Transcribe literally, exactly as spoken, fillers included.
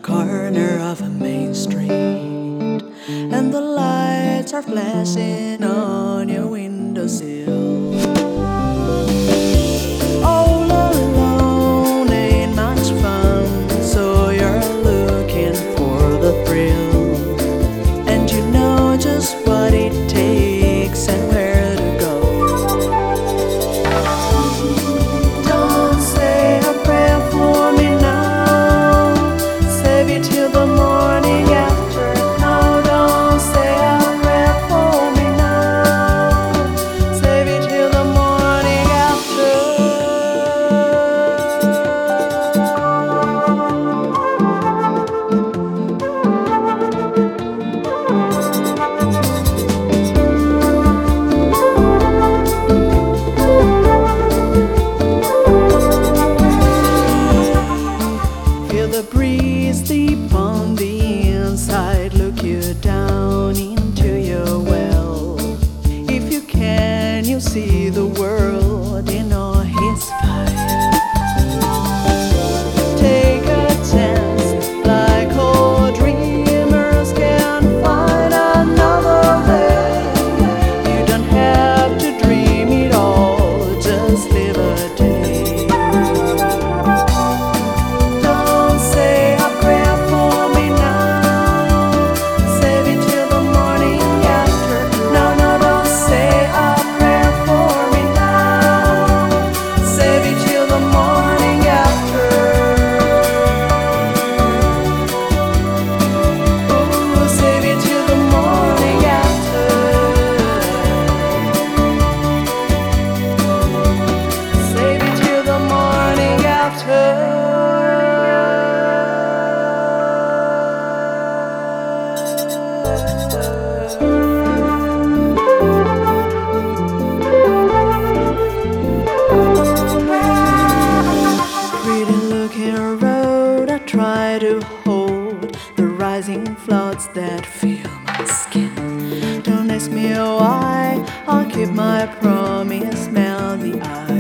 corner of a main street, and the lights are flashing on your windowsill. All alone ain't much fun, so you're looking for the thrill, and you know just what it takes and where to go. Don't say a prayer for me now, save it till the morning after. No, don't say a prayer for me now, save it till the morning after. Feel the breeze deep on the inside, look you down into your well. If you can, you see the world in all his fire. Take a chance, like old dreamers can find another way. You don't have to dream it all, just live a day. Don't say a prayer for me now, save it till the morning after. No, no, don't say a prayer for me now, save it till the morning after. Ooh, save it till the morning after. Save it till the morning after. Reading, looking road, I try to hold the rising floods that fill my skin. Don't ask me why, I'll keep my promise, smell the eye.